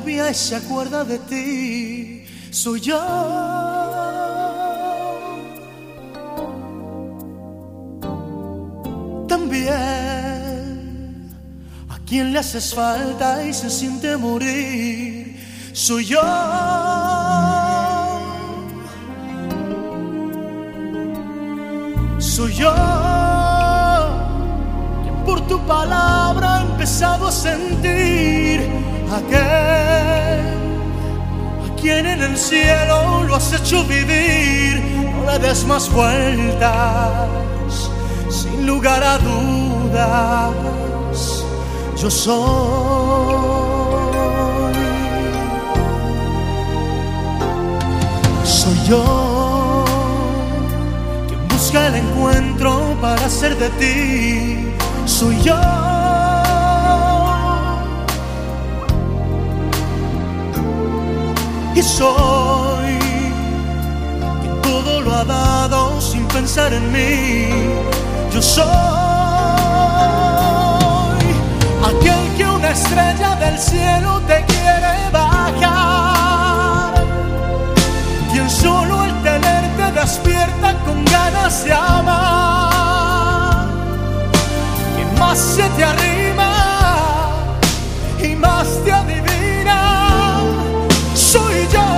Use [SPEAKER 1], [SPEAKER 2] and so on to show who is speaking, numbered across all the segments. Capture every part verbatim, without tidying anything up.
[SPEAKER 1] lluvia y se acuerda de ti, soy yo. También a quien le haces falta y se siente morir, soy yo. Soy yo quien por tu palabra ha empezado a sentir aquel a quien en el cielo lo has hecho vivir. No le des más vueltas, sin lugar a dudas, yo soy. Soy yo quien busca el encuentro para hacer de ti, soy yo. Y soy quien todo lo ha dado sin pensar en mí, yo soy aquel que una estrella del cielo te quiere bajar, quien solo el tenerte despierta con ganas de amar, quien más se te arrima y más te adivina, soy yo.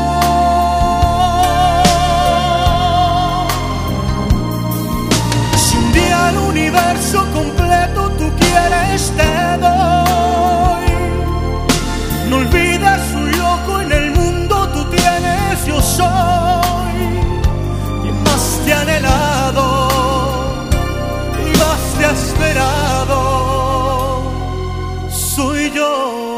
[SPEAKER 1] El universo completo tú quieres, te doy. No olvides un loco en el mundo tú tienes, yo soy quien más te ha anhelado y más te ha esperado, soy yo.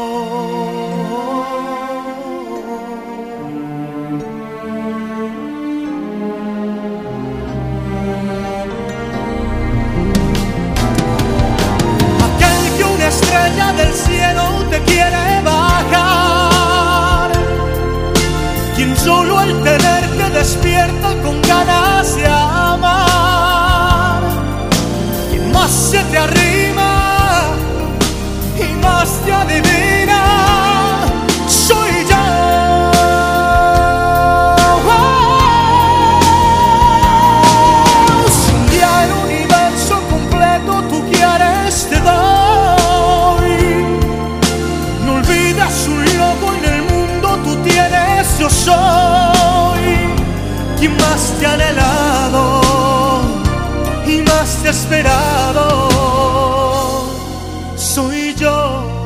[SPEAKER 1] Estrella del cielo te quiere bajar, quien solo al tenerte despierta con ganas de amar, quien más se te arrima y más te adivina, soy yo. Si un día el universo completo tú quieres, te doy. Yo soy quien más te ha anhelado y más te ha esperado, soy yo.